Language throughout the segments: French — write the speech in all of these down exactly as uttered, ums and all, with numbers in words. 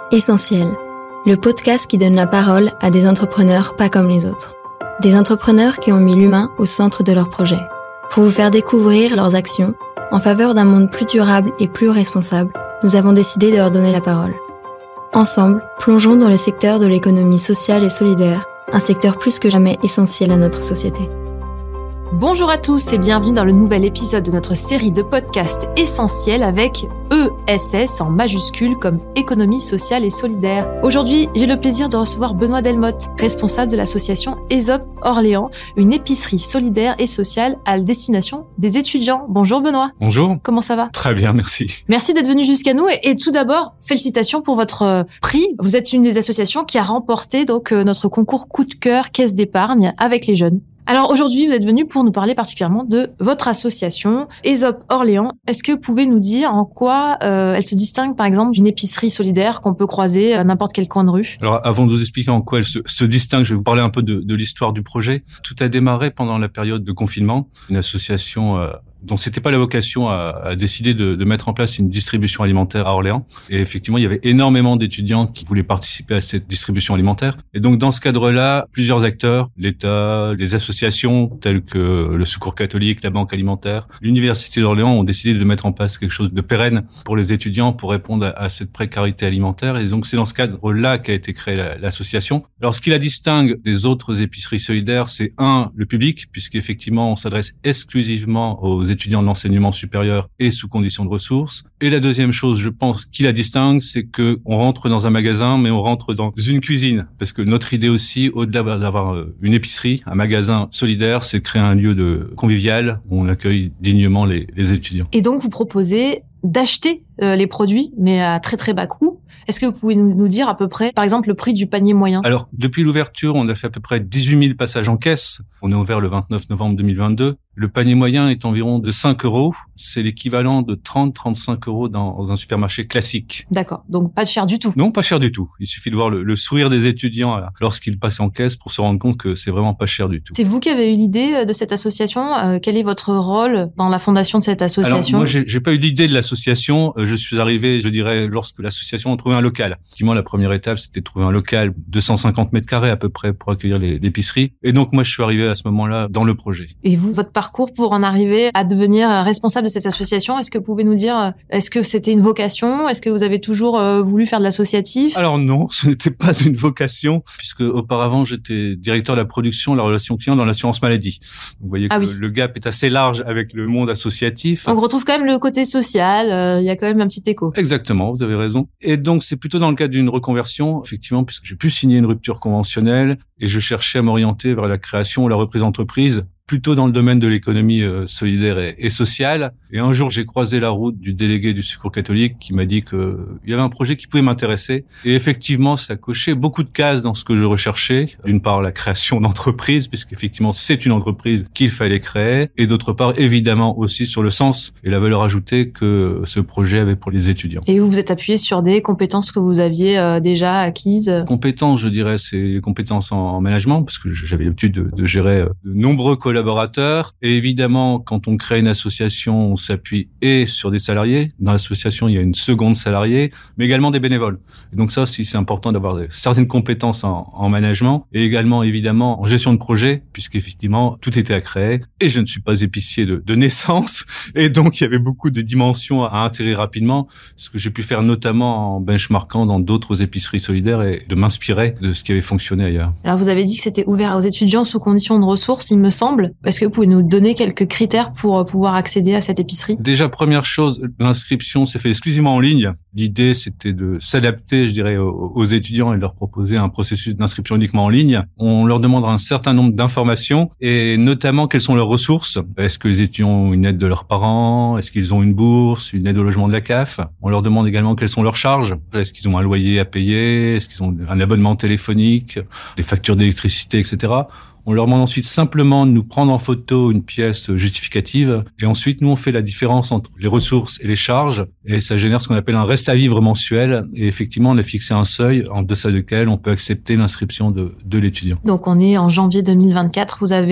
Essentiel, le podcast qui donne la parole à des entrepreneurs pas comme les autres. Des entrepreneurs qui ont mis l'humain au centre de leur projet. Pour vous faire découvrir leurs actions, en faveur d'un monde plus durable et plus responsable, nous avons décidé de leur donner la parole. Ensemble, plongeons dans le secteur de l'économie sociale et solidaire, un secteur plus que jamais essentiel à notre société. Bonjour à tous et bienvenue dans le nouvel épisode de notre série de podcasts Essentiel avec E S S en majuscule comme économie sociale et solidaire. Aujourd'hui, j'ai le plaisir de recevoir Benoît Delmotte, responsable de l'association Aesop Orléans, une épicerie solidaire et sociale à destination des étudiants. Bonjour Benoît. Bonjour. Comment ça va ? Très bien, merci. Merci d'être venu jusqu'à nous et, et tout d'abord, félicitations pour votre prix. Vous êtes une des associations qui a remporté donc notre concours coup de cœur caisse d'épargne avec les jeunes. Alors aujourd'hui, vous êtes venu pour nous parler particulièrement de votre association Aesop Orléans. Est-ce que vous pouvez nous dire en quoi euh, elle se distingue par exemple d'une épicerie solidaire qu'on peut croiser à n'importe quel coin de rue ? Alors avant de vous expliquer en quoi elle se, se distingue, je vais vous parler un peu de, de l'histoire du projet. Tout a démarré pendant la période de confinement. Une association euh, dont c'était pas la vocation à, à décider de, de mettre en place une distribution alimentaire à Orléans. Et effectivement, il y avait énormément d'étudiants qui voulaient participer à cette distribution alimentaire. Et donc, dans ce cadre-là, plusieurs acteurs, l'État, les associations telles que le Secours catholique, la Banque alimentaire, l'Université d'Orléans ont décidé de mettre en place quelque chose de pérenne pour les étudiants pour répondre à, à cette précarité alimentaire. Et donc, c'est dans ce cadre-là qu'a été créée la, l'association. Alors, ce qui la distingue des autres épiceries solidaires, c'est un, le public, puisqu'effectivement, on s'adresse exclusivement aux étudiants de l'enseignement supérieur et sous conditions de ressources. Et la deuxième chose, je pense, qui la distingue, c'est que on rentre dans un magasin, mais on rentre dans une cuisine. Parce que notre idée aussi, au-delà d'avoir une épicerie, un magasin solidaire, c'est de créer un lieu de convivial où on accueille dignement les, les étudiants. Et donc, vous proposez d'acheter euh, les produits, mais à très très bas coût. Est-ce que vous pouvez nous, nous dire à peu près, par exemple, le prix du panier moyen ? Alors, depuis l'ouverture, on a fait à peu près dix-huit mille passages en caisse. On est ouvert le vingt-neuf novembre deux mille vingt-deux. Le panier moyen est environ de cinq euros. C'est l'équivalent de trente à trente-cinq euros dans un supermarché classique. D'accord. Donc, pas cher du tout. Non, pas cher du tout. Il suffit de voir le, le sourire des étudiants là, lorsqu'ils passent en caisse pour se rendre compte que c'est vraiment pas cher du tout. C'est vous qui avez eu l'idée de cette association. Euh, quel est votre rôle dans la fondation de cette association ? Alors, moi, j'ai, j'ai pas eu l'idée de l'association. Je suis arrivé, je dirais, lorsque l'association a trouvé un local. Effectivement, la première étape, c'était de trouver un local de deux cent cinquante mètres carrés à peu près pour accueillir les, l'épicerie. Et donc, moi, je suis arrivé à ce moment-là dans le projet. Et vous, votre parcours pour en arriver à devenir responsable de cette association, est-ce que vous pouvez nous dire, est-ce que c'était une vocation ? Est-ce que vous avez toujours euh, voulu faire de l'associatif ? Alors non, ce n'était pas une vocation, puisque auparavant, j'étais directeur de la production, la relation client dans l'assurance maladie. Donc, vous voyez que ah oui. le, le gap est assez large avec le monde associatif. On retrouve quand même le côté social, euh, il y a quand même un petit écho. Exactement, vous avez raison. Et donc, c'est plutôt dans le cadre d'une reconversion, effectivement, puisque j'ai pu signer une rupture conventionnelle et je cherchais à m'orienter vers la création ou la reprise d'entreprise, plutôt dans le domaine de l'économie euh, solidaire et, et sociale. Et un jour, j'ai croisé la route du délégué du Secours catholique qui m'a dit que euh, il y avait un projet qui pouvait m'intéresser. Et effectivement, ça cochait beaucoup de cases dans ce que je recherchais. D'une part, la création d'entreprise, puisqu'effectivement, c'est une entreprise qu'il fallait créer. Et d'autre part, évidemment, aussi sur le sens et la valeur ajoutée que ce projet avait pour les étudiants. Et vous vous êtes appuyé sur des compétences que vous aviez euh, déjà acquises ? Compétences, je dirais, c'est les compétences en management, parce que j'avais l'habitude de, de gérer de nombreux collaborateurs. collaborateurs. Et évidemment, quand on crée une association, on s'appuie et sur des salariés. Dans l'association, il y a une seconde salariée, mais également des bénévoles. Et donc ça aussi, c'est important d'avoir certaines compétences en, en management et également, évidemment, en gestion de projet, puisqu'effectivement, tout était à créer. Et je ne suis pas épicier de, de naissance. Et donc, il y avait beaucoup de dimensions à intégrer rapidement, ce que j'ai pu faire notamment en benchmarkant dans d'autres épiceries solidaires et de m'inspirer de ce qui avait fonctionné ailleurs. Alors, vous avez dit que c'était ouvert aux étudiants sous conditions de ressources, il me semble. Est-ce que vous pouvez nous donner quelques critères pour pouvoir accéder à cette épicerie ? Déjà, première chose, l'inscription s'est faite exclusivement en ligne. L'idée, c'était de s'adapter, je dirais, aux étudiants et de leur proposer un processus d'inscription uniquement en ligne. On leur demande un certain nombre d'informations et notamment quelles sont leurs ressources. Est-ce que les étudiants ont une aide de leurs parents ? Est-ce qu'ils ont une bourse, une aide au logement de la C A F ? On leur demande également quelles sont leurs charges. Est-ce qu'ils ont un loyer à payer ? Est-ce qu'ils ont un abonnement téléphonique, des factures d'électricité, et cetera. On leur demande ensuite simplement de nous prendre en photo une pièce justificative. Et ensuite, nous, on fait la différence entre les ressources et les charges. Et ça génère ce qu'on appelle un reste à vivre mensuel. Et effectivement, on a fixé un seuil en deçà duquel on peut accepter l'inscription de, de l'étudiant. Donc, on est en janvier deux mille vingt-quatre. Vous avez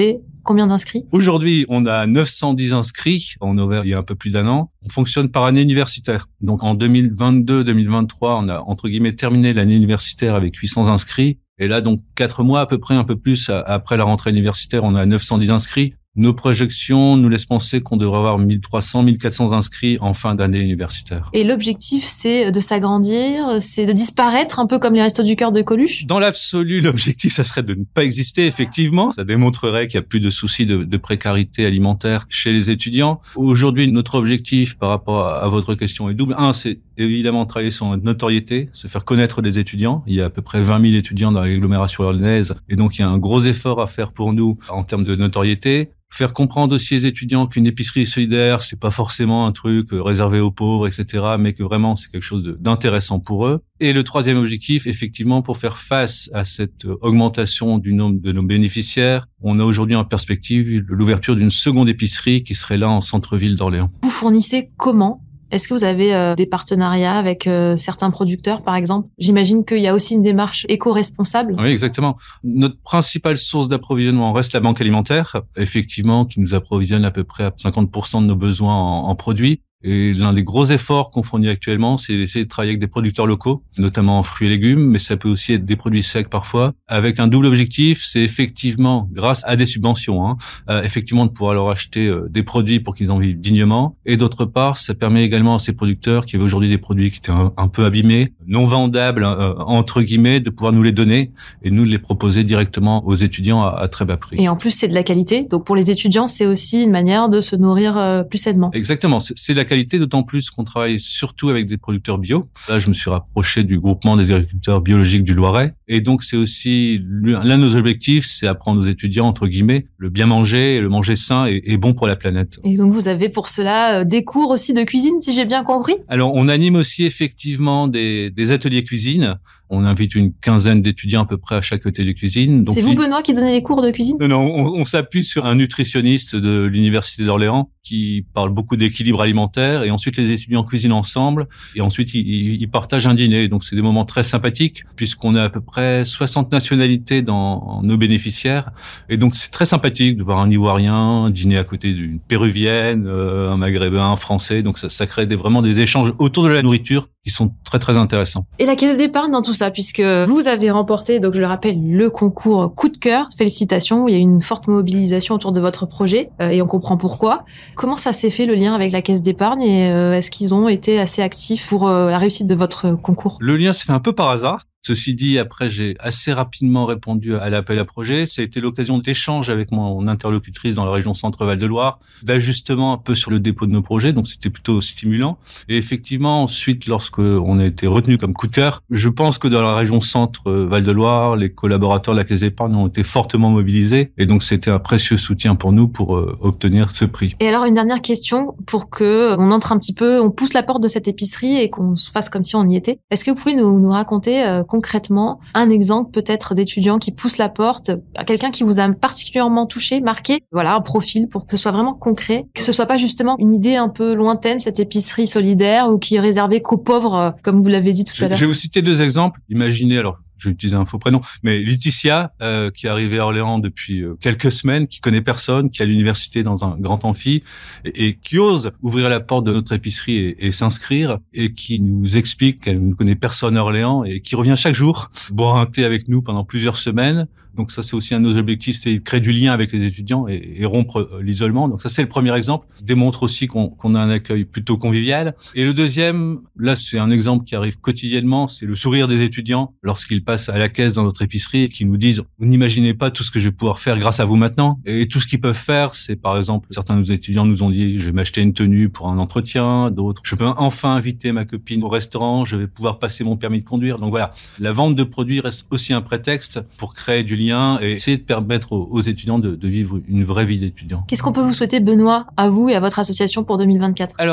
Combien d'inscrits? Aujourd'hui, on a neuf cent dix inscrits. On a ouvert il y a un peu plus d'un an. On fonctionne par année universitaire. Donc, en deux mille vingt-deux deux mille vingt-trois, on a, entre guillemets, terminé l'année universitaire avec huit cents inscrits. Et là, donc, quatre mois à peu près, un peu plus, après la rentrée universitaire, on a neuf cent dix inscrits. Nos projections nous laissent penser qu'on devrait avoir mille trois cents, mille quatre cents inscrits en fin d'année universitaire. Et l'objectif, c'est de s'agrandir, c'est de disparaître, un peu comme les Restos du Cœur de Coluche? Dans l'absolu, l'objectif, ça serait de ne pas exister, effectivement. Ça démontrerait qu'il n'y a plus de soucis de, de précarité alimentaire chez les étudiants. Aujourd'hui, notre objectif par rapport à, à votre question est double. Un, c'est évidemment travailler sur notre notoriété, se faire connaître des étudiants. Il y a à peu près vingt mille étudiants dans l'agglomération lyonnaise. Et donc, il y a un gros effort à faire pour nous en termes de notoriété. Faire comprendre aussi aux étudiants qu'une épicerie solidaire, c'est pas forcément un truc réservé aux pauvres, et cetera, mais que vraiment c'est quelque chose de, d'intéressant pour eux. Et le troisième objectif, effectivement, pour faire face à cette augmentation du nombre de nos bénéficiaires, on a aujourd'hui en perspective l'ouverture d'une seconde épicerie qui serait là en centre-ville d'Orléans. Vous fournissez comment? Est-ce que vous avez euh, des partenariats avec euh, certains producteurs, par exemple? J'imagine qu'il y a aussi une démarche éco-responsable. Oui, exactement. Notre principale source d'approvisionnement reste la banque alimentaire, effectivement, qui nous approvisionne à peu près à cinquante pour cent de nos besoins en, en produits. Et l'un des gros efforts qu'on fournit actuellement, c'est d'essayer de travailler avec des producteurs locaux, notamment en fruits et légumes, mais ça peut aussi être des produits secs parfois, avec un double objectif, c'est effectivement, grâce à des subventions, hein, euh, effectivement de pouvoir leur acheter euh, des produits pour qu'ils en vivent dignement. Et d'autre part, ça permet également à ces producteurs qui avaient aujourd'hui des produits qui étaient un, un peu abîmés, non vendables, euh, entre guillemets, de pouvoir nous les donner et nous de les proposer directement aux étudiants à, à très bas prix. Et en plus, c'est de la qualité. Donc pour les étudiants, c'est aussi une manière de se nourrir euh, plus sainement. Exactement, c'est, c'est la qualité, d'autant plus qu'on travaille surtout avec des producteurs bio. Là, je me suis rapproché du groupement des agriculteurs biologiques du Loiret. Et donc, c'est aussi l'un de nos objectifs, c'est apprendre aux étudiants, entre guillemets, le bien manger, le manger sain et, et bon pour la planète. Et donc, vous avez pour cela des cours aussi de cuisine, si j'ai bien compris? Alors, on anime aussi effectivement des, des ateliers cuisine. On invite une quinzaine d'étudiants à peu près à chaque atelier cuisine. Donc, c'est vous, Benoît, qui donnez les cours de cuisine? Non, non, on, on s'appuie sur un nutritionniste de l'Université d'Orléans qui parle beaucoup d'équilibre alimentaire, et ensuite les étudiants cuisinent ensemble, et ensuite ils, ils partagent un dîner. Donc c'est des moments très sympathiques, puisqu'on a à peu près soixante nationalités dans nos bénéficiaires, et donc c'est très sympathique de voir un Ivoirien dîner à côté d'une Péruvienne, euh, un Maghrébin, un Français. Donc ça, ça crée des, vraiment des échanges autour de la nourriture qui sont très très intéressants. Et la Caisse d'épargne dans tout ça, puisque vous avez remporté, donc je le rappelle, le concours Coup de cœur. Félicitations, il y a eu une forte mobilisation autour de votre projet, euh, et on comprend pourquoi. Comment ça s'est fait, le lien avec la Caisse d'épargne, et euh, est-ce qu'ils ont été assez actifs pour euh, la réussite de votre concours? Le lien s'est fait un peu par hasard. Ceci dit, après, j'ai assez rapidement répondu à l'appel à projet. Ça a été l'occasion d'échanges avec mon interlocutrice dans la région Centre-Val de Loire, d'ajustement un peu sur le dépôt de nos projets, donc c'était plutôt stimulant. Et effectivement, ensuite, lorsque on a été retenu comme coup de cœur, je pense que dans la région Centre-Val de Loire, les collaborateurs de la Caisse d'épargne ont été fortement mobilisés, et donc c'était un précieux soutien pour nous pour euh, obtenir ce prix. Et alors, une dernière question pour que on entre un petit peu, on pousse la porte de cette épicerie et qu'on se fasse comme si on y était. Est-ce que vous pouvez nous, nous raconter euh, concrètement un exemple peut-être d'étudiant qui pousse la porte, quelqu'un qui vous a particulièrement touché, marqué, voilà, un profil pour que ce soit vraiment concret, que ce soit pas justement une idée un peu lointaine, cette épicerie solidaire, ou qui est réservée qu'aux pauvres, comme vous l'avez dit tout je, à l'heure. Je vais vous citer deux exemples. Imaginez, alors, je vais utiliser un faux prénom, mais Laetitia, euh, qui est arrivée à Orléans depuis euh, quelques semaines, qui connaît personne, qui est à l'université dans un grand amphi, et, et qui ose ouvrir la porte de notre épicerie et, et s'inscrire, et qui nous explique qu'elle ne connaît personne à Orléans, et qui revient chaque jour boire un thé avec nous pendant plusieurs semaines. Donc ça, c'est aussi un de nos objectifs, c'est de créer du lien avec les étudiants et, et rompre euh, l'isolement. Donc ça, c'est le premier exemple. Ça démontre aussi qu'on, qu'on a un accueil plutôt convivial. Et le deuxième, là, c'est un exemple qui arrive quotidiennement, c'est le sourire des étudiants lorsqu'ils passent à la caisse dans notre épicerie et qui nous disent « Vous n'imaginez pas tout ce que je vais pouvoir faire grâce à vous maintenant ». Et tout ce qu'ils peuvent faire, c'est par exemple, certains de nos étudiants nous ont dit « Je vais m'acheter une tenue pour un entretien », d'autres « Je peux enfin inviter ma copine au restaurant, je vais pouvoir passer mon permis de conduire ». Donc voilà, la vente de produits reste aussi un prétexte pour créer du lien et essayer de permettre aux, aux étudiants de, de vivre une vraie vie d'étudiant. Qu'est-ce qu'on peut vous souhaiter, Benoît, à vous et à votre association pour deux mille vingt-quatre ? Alors,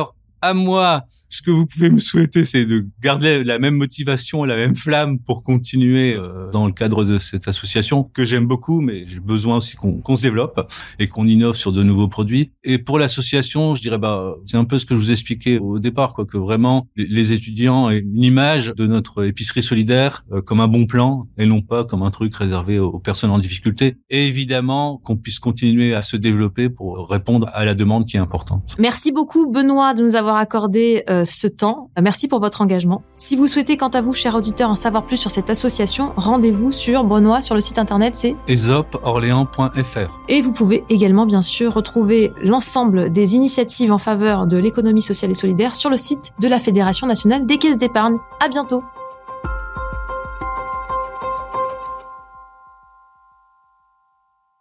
à moi, ce que vous pouvez me souhaiter, c'est de garder la même motivation, la même flamme pour continuer euh, dans le cadre de cette association que j'aime beaucoup, mais j'ai besoin aussi qu'on, qu'on se développe et qu'on innove sur de nouveaux produits. Et pour l'association, je dirais, bah, c'est un peu ce que je vous expliquais au départ, quoi, que vraiment les, les étudiants aient une image de notre épicerie solidaire euh, comme un bon plan et non pas comme un truc réservé aux, aux personnes en difficulté. Et évidemment, qu'on puisse continuer à se développer pour répondre à la demande qui est importante. Merci beaucoup, Benoît, de nous avoir accordé euh, ce temps. Merci pour votre engagement. Si vous souhaitez, quant à vous, chers auditeurs, en savoir plus sur cette association, rendez-vous sur Benoît, sur le site internet, c'est Aesop Orléans point F R. Et vous pouvez également, bien sûr, retrouver l'ensemble des initiatives en faveur de l'économie sociale et solidaire sur le site de la Fédération nationale des caisses d'épargne. À bientôt.